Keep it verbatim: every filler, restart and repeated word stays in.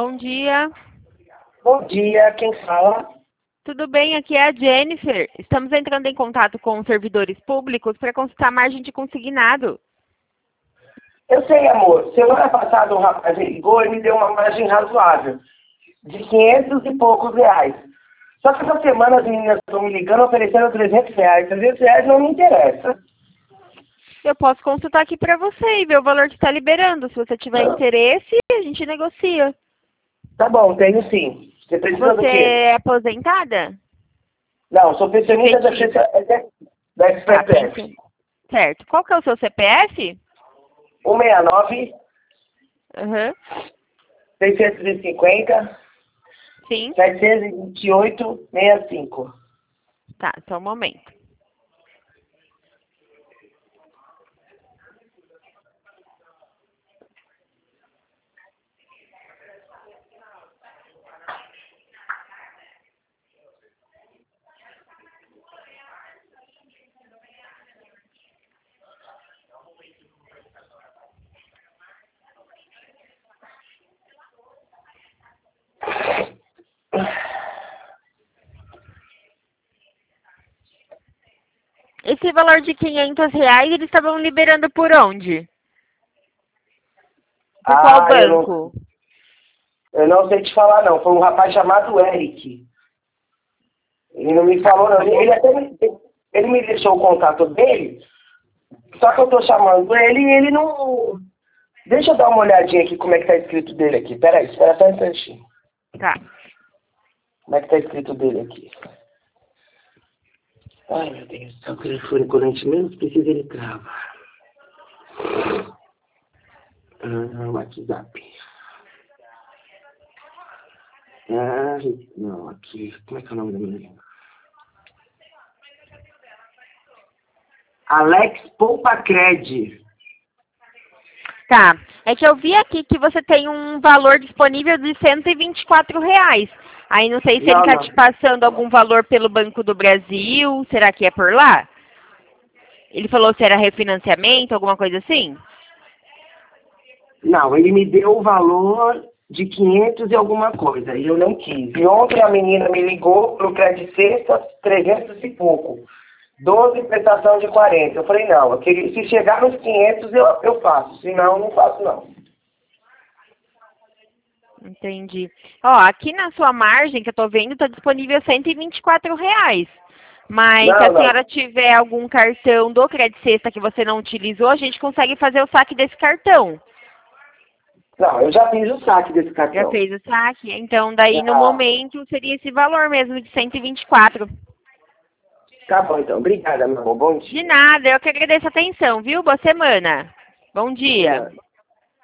Bom dia. Bom dia, quem fala? Tudo bem? Aqui é a Jennifer. Estamos entrando em contato com os servidores públicos para consultar a margem de consignado. Eu sei, amor. Semana passada um rapaz me ligou e me deu uma margem razoável, de quinhentos e poucos reais. Só que essa semana as meninas estão me ligando oferecendo trezentos reais. trezentos reais não me interessa. Eu posso consultar aqui para você e ver o valor que está liberando. Se você tiver interesse, a gente negocia. Tá bom, tenho sim. Você precisa do Você quê? é aposentada? Não, sou pensionista da, Efetiva. da, da Tá, Express. pensa. Certo. Qual que é o seu C P F? cento e sessenta e nove, Aham. seiscentos e cinquenta, Sim. setecentos e vinte e oito, sessenta e cinco. Tá, só um momento. Esse valor de quinhentos reais, eles estavam liberando por onde? Por qual Ah, eu não, banco? eu não sei te falar não. Foi um rapaz chamado Eric. Ele não me Tá, falou não. só um Ele, ele momento. até me, ele me deixou o contato dele, só que eu tô chamando ele e ele não... Deixa eu dar uma olhadinha aqui como é que tá escrito dele aqui. Pera aí, espera só um instantinho. Tá. Como é que tá escrito dele aqui? Ai, meu Deus, o telefone quando a gente menos precisa ele trava. Ah, WhatsApp. Ah, não, aqui. Como é que é o nome da menina? Alex Poupacred. Tá. É que eu vi aqui que você tem um valor disponível de cento e vinte e quatro reais. Aí não sei se ele Não, está te não. passando algum valor pelo Banco do Brasil. Será que é por lá? Ele falou se era refinanciamento, alguma coisa assim? Não, ele me deu o valor de quinhentos e alguma coisa, e eu não quis. E ontem a menina me ligou pro crédito sexta, trezentos e pouco. doze prestação de quarenta. Eu falei, não, eu queria, se chegar nos quinhentos eu, eu faço, senão não faço não. Entendi. Ó, aqui na sua margem, que eu tô vendo, está disponível cento e vinte e quatro reais. Mas se Não, a não. senhora tiver algum cartão do Crédito Sexta que você não utilizou, a gente consegue fazer o saque desse cartão. Não, eu já fiz o saque desse Já cartão. fez o saque? Então, daí no Já. momento seria esse valor mesmo de cento e vinte e quatro. Tá bom, então. Obrigada, meu amor. Bom De dia. nada, eu que agradeço a atenção, viu? Boa semana. Bom dia. Obrigado.